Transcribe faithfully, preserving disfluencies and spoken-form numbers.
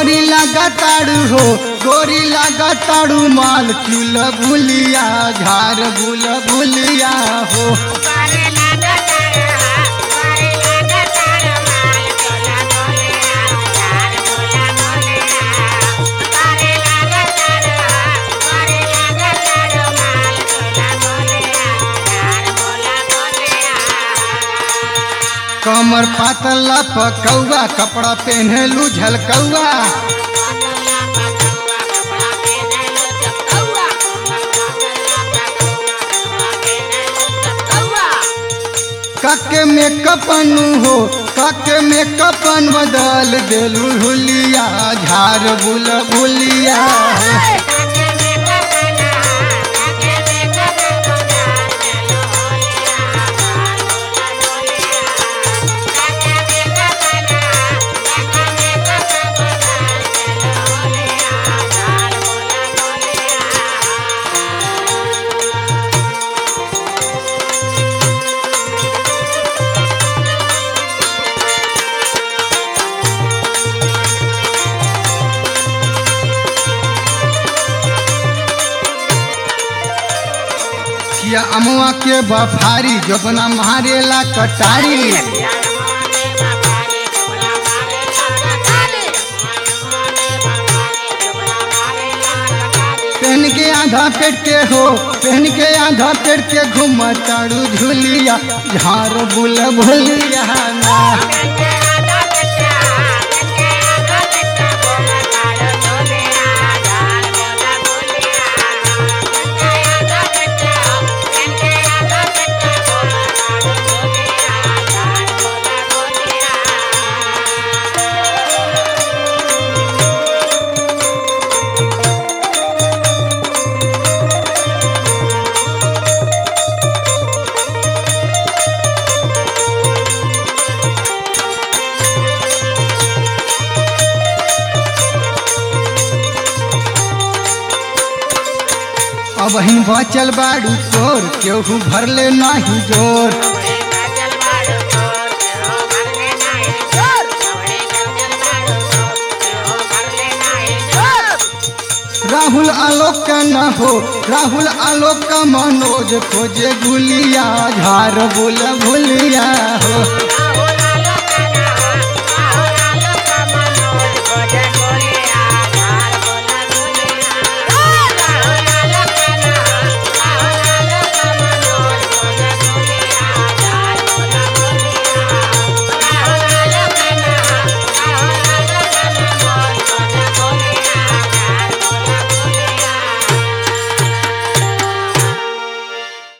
गोरी लगा ताड़ू हो गोरी लगा ताड़ू माल चूल भूलिया झार बुल भूलिया हो कमर पातला पकौआ कपड़ा पहनलू झलकौआ काके में कपनू हो काके में कपन बदल देलू हुलिया झार बुल भुलिया किया अमुआ के बफारी जोबना मारेला कटारी पहन के आधा पेट के हो पहन के आधा पेट के घूम ताड़ू झुलिया झार बुल भुलिया ना अब ही बचल बाड़ू तोर केहू भरले नाही जोर राहुल आलोक का न हो राहुल आलोक का मनोज खोजे भूलिया झार बुल भूलिया हो।